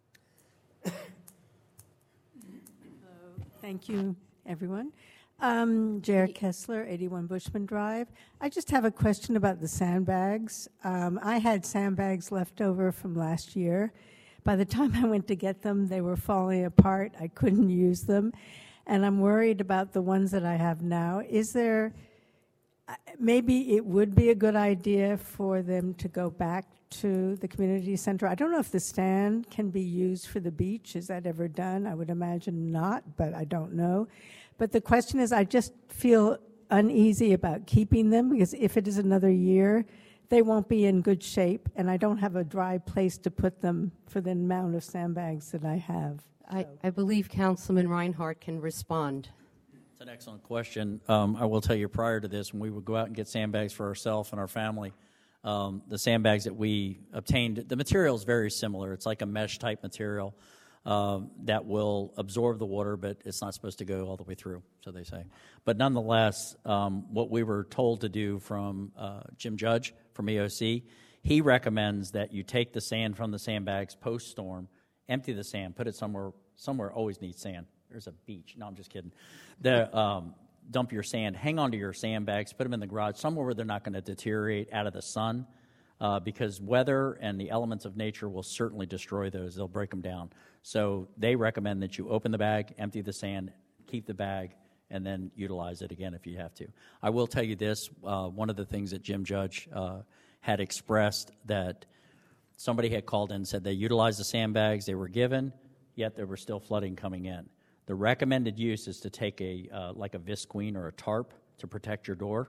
Thank you, everyone. Um, Jared Kessler, eighty-one Bushman Drive. I just have a question about the sandbags. Um, I had sandbags left over from last year. By the time I went to get them, they were falling apart. I couldn't use them. And I'm worried about the ones that I have now. Is there, maybe it would be a good idea for them to go back to the community center. I don't know if the stand can be used for the beach. Is that ever done? I would imagine not, but I don't know. But the question is, I just feel uneasy about keeping them because if it is another year, they won't be in good shape, and I don't have a dry place to put them for the amount of sandbags that I have. I, I believe Councilman Reinhardt can respond. It's an excellent question. Um, I will tell you, prior to this, when we would go out and get sandbags for ourselves and our family, um, the sandbags that we obtained, the material is very similar. It's like a mesh-type material. Uh, that will absorb the water, but it's not supposed to go all the way through, so they say. But nonetheless, um, what we were told to do from uh, Jim Judge from E O C, he recommends that you take the sand from the sandbags post-storm, empty the sand, put it somewhere, somewhere always needs sand. There's a beach. No, I'm just kidding. The, um, dump your sand, hang on to your sandbags, put them in the garage, somewhere where they're not going to deteriorate out of the sun, uh, because weather and the elements of nature will certainly destroy those. They'll break them down. So they recommend that you open the bag, empty the sand, keep the bag, and then utilize it again if you have to. I will tell you this, uh, one of the things that Jim Judge uh, had expressed, that somebody had called in and said they utilized the sandbags they were given, yet there was still flooding coming in. The recommended use is to take a, uh, like a visqueen or a tarp to protect your door,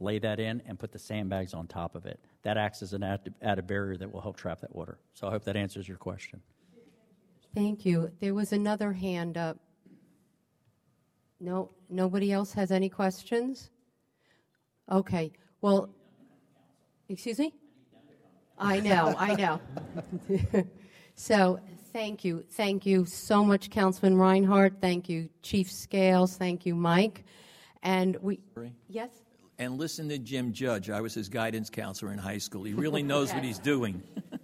lay that in, and put the sandbags on top of it. That acts as an added, added barrier that will help trap that water. So I hope that answers your question. Thank you. There was another hand up. No, nobody else has any questions? Okay. Well, excuse me? I know, I know. So thank you. Thank you so much, Councilman Reinhardt. Thank you, Chief Scales. Thank you, Mike. And we, yes? And listen to Jim Judge. I was his guidance counselor in high school. He really knows what he's doing.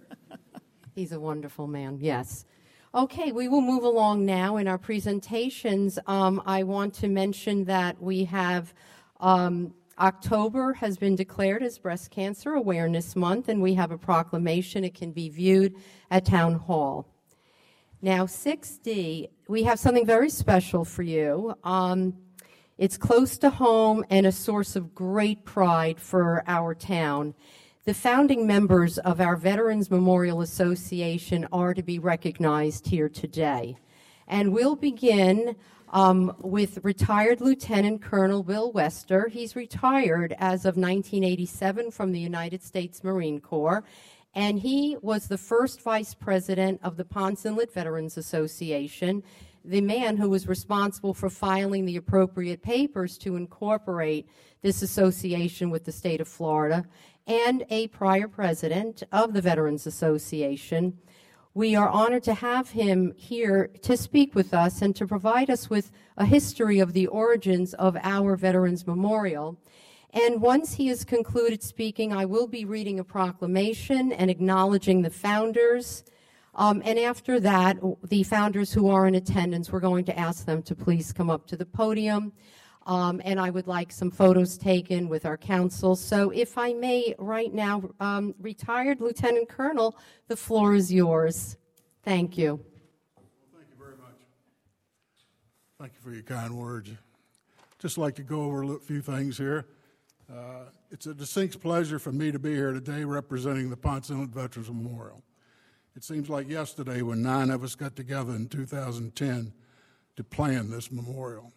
He's a wonderful man, yes. Okay, we will move along now in our presentations. Um, I want to mention that we have um, October has been declared as Breast Cancer Awareness Month, and we have a proclamation. It can be viewed at Town Hall. Now, six D, we have something very special for you. Um, it's close to home and a source of great pride for our town. The founding members of our Veterans Memorial Association are to be recognized here today. And we'll begin um, with retired Lieutenant Colonel Bill Wester. He's retired as of nineteen eighty-seven from the United States Marine Corps, and he was the first vice president of the Ponce Inlet Veterans Association, the man who was responsible for filing the appropriate papers to incorporate this association with the state of Florida, and a prior president of the Veterans Association. We are honored to have him here to speak with us and to provide us with a history of the origins of our Veterans Memorial. And once he has concluded speaking, I will be reading a proclamation and acknowledging the founders. Um, and after that, the founders who are in attendance, we're going to ask them to please come up to the podium. Um, and I would like some photos taken with our council. So if I may, right now, um, retired Lieutenant Colonel, the floor is yours. Thank you. Well, thank you very much. Thank you for your kind words. Just like to go over a few things here. Uh, it's a distinct pleasure for me to be here today representing the Ponce Inlet Veterans Memorial. It seems like yesterday when nine of us got together in two thousand ten to plan this memorial.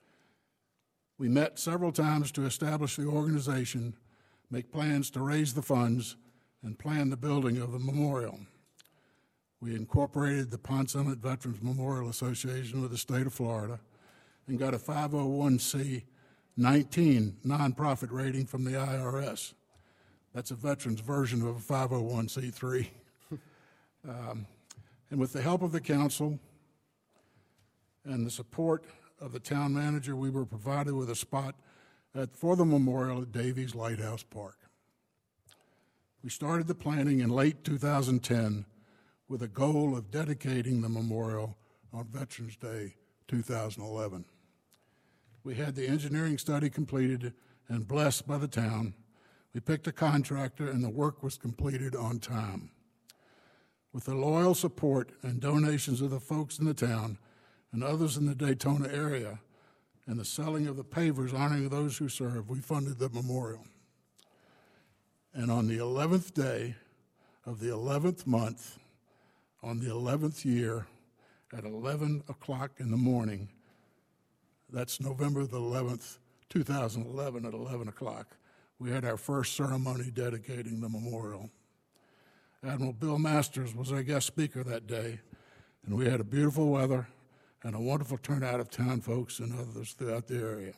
We met several times to establish the organization, make plans to raise the funds, and plan the building of the memorial. We incorporated the Ponce Inlet Veterans Memorial Association with the state of Florida and got a five oh one c nineteen nonprofit rating from the I R S. That's a veteran's version of a five oh one c three. um, and with the help of the council and the support of the town manager, we were provided with a spot at, for the memorial at Davies Lighthouse Park. We started the planning in late two thousand ten with a goal of dedicating the memorial on Veterans Day two thousand eleven. We had the engineering study completed and blessed by the town. We picked a contractor and the work was completed on time. With the loyal support and donations of the folks in the town and others in the Daytona area, and the selling of the pavers honoring those who served, we funded the memorial. And on the eleventh day of the eleventh month, on the eleventh year, at eleven o'clock in the morning, that's November the eleventh, two thousand eleven at eleven o'clock, we had our first ceremony dedicating the memorial. Admiral Bill Masters was our guest speaker that day, and we had a beautiful weather and a wonderful turnout of town folks and others throughout the area.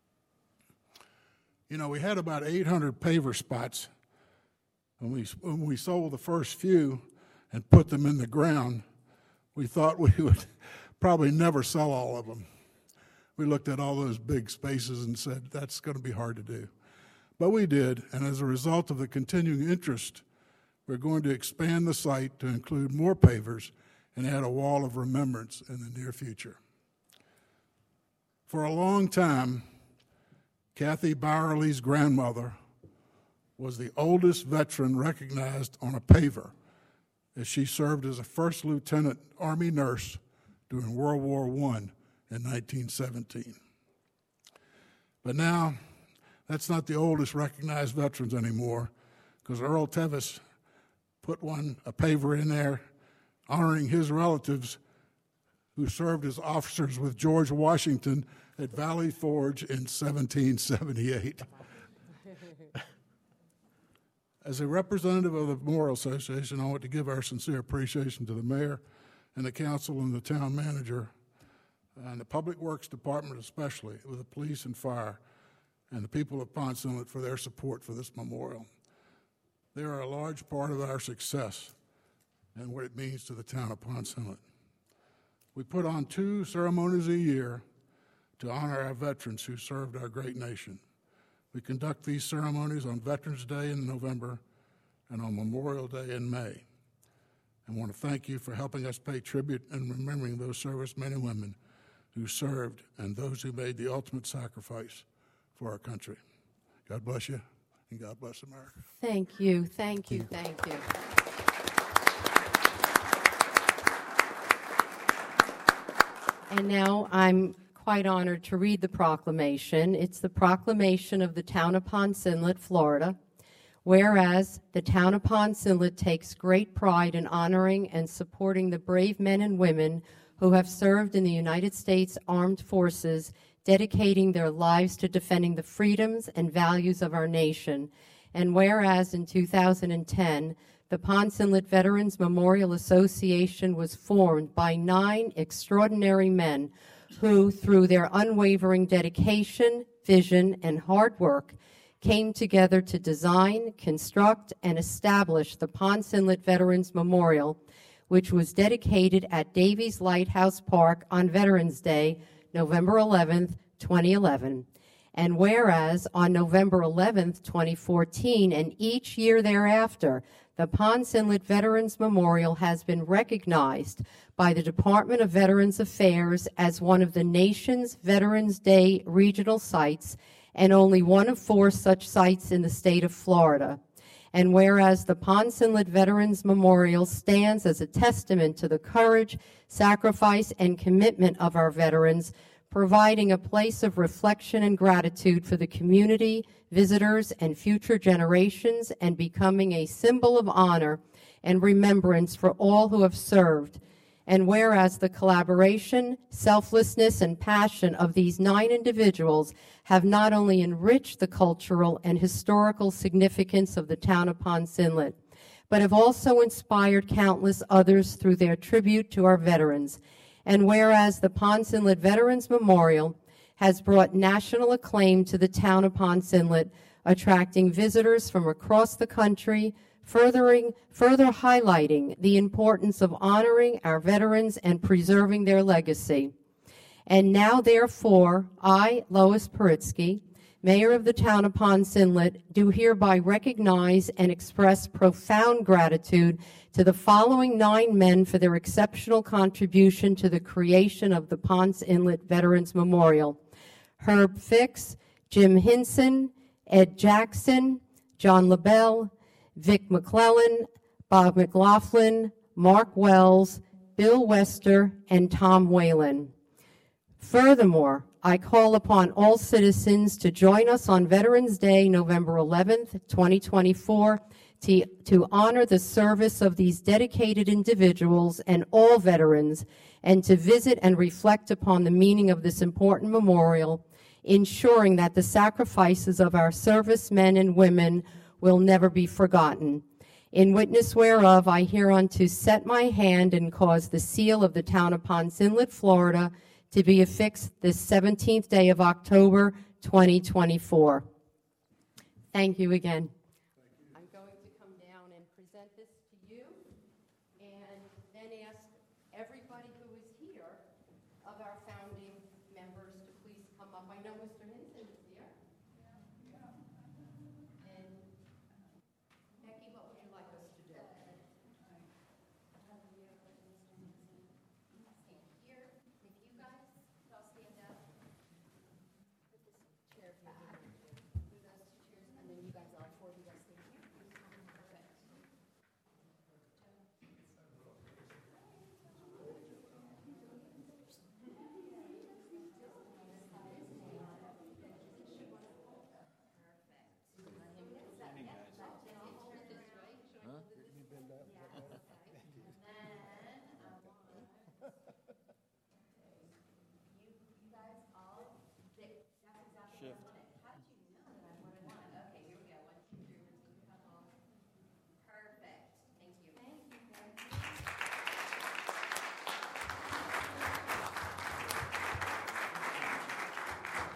You know, we had about eight hundred paver spots. When we, when we sold the first few and put them in the ground, we thought we would probably never sell all of them. We looked at all those big spaces and said, that's going to be hard to do. But we did, and as a result of the continuing interest, we're going to expand the site to include more pavers and add a wall of remembrance in the near future. For a long time, Kathy Bowerly's grandmother was the oldest veteran recognized on a paver, as she served as a first lieutenant Army nurse during World War One in nineteen seventeen. But now, that's not the oldest recognized veterans anymore, because Earl Tevis put one, a paver in there, honoring his relatives who served as officers with George Washington at Valley Forge in seventeen seventy-eight. As a representative of the Memorial Association, I want to give our sincere appreciation to the mayor and the council and the town manager and the Public Works Department especially, with the police and fire, and the people of Ponce Inlet for their support for this memorial. They are a large part of our success and what it means to the town of Ponce Inlet. We put on two ceremonies a year to honor our veterans who served our great nation. We conduct these ceremonies on Veterans Day in November and on Memorial Day in May. I want to thank you for helping us pay tribute and remembering those servicemen and women who served and those who made the ultimate sacrifice for our country. God bless you, and God bless America. Thank you, thank you, thank you. And now I'm quite honored to read the proclamation. It's the proclamation of the town of Ponce Inlet, Florida. Whereas the town of Ponce Inlet takes great pride in honoring and supporting the brave men and women who have served in the United States Armed Forces, dedicating their lives to defending the freedoms and values of our nation. And whereas in two thousand ten, the Ponce Inlet Veterans Memorial Association was formed by nine extraordinary men who, through their unwavering dedication, vision, and hard work, came together to design, construct, and establish the Ponce Inlet Veterans Memorial, which was dedicated at Davies Lighthouse Park on Veterans Day, November eleventh, twenty eleven. And whereas on November eleventh, twenty fourteen, and each year thereafter, the Ponce Inlet Veterans Memorial has been recognized by the Department of Veterans Affairs as one of the nation's Veterans Day regional sites, and only one of four such sites in the state of Florida. And whereas the Ponce Inlet Veterans Memorial stands as a testament to the courage, sacrifice, and commitment of our veterans, providing a place of reflection and gratitude for the community, visitors, and future generations, and becoming a symbol of honor and remembrance for all who have served. And whereas the collaboration, selflessness, and passion of these nine individuals have not only enriched the cultural and historical significance of the town of Ponce Inlet, but have also inspired countless others through their tribute to our veterans. And whereas the Ponce Inlet Veterans Memorial has brought national acclaim to the town of Ponce Inlet, attracting visitors from across the country, furthering, further highlighting the importance of honoring our veterans and preserving their legacy. And now, therefore, I, Lois Paritsky, Mayor of the town of Ponce Inlet, do hereby recognize and express profound gratitude to the following nine men for their exceptional contribution to the creation of the Ponce Inlet Veterans Memorial: Herb Fix, Jim Hinson, Ed Jackson, John LaBelle, Vic McClellan, Bob McLaughlin, Mark Wells, Bill Wester, and Tom Whalen. Furthermore, I call upon all citizens to join us on Veterans Day, November eleventh, twenty twenty-four, to, to honor the service of these dedicated individuals and all veterans, and to visit and reflect upon the meaning of this important memorial, ensuring that the sacrifices of our servicemen and women will never be forgotten. In witness whereof, I hereunto set my hand and cause the seal of the town of Ponce Inlet, Florida, to be affixed this seventeenth day of October, twenty twenty-four. Thank you again.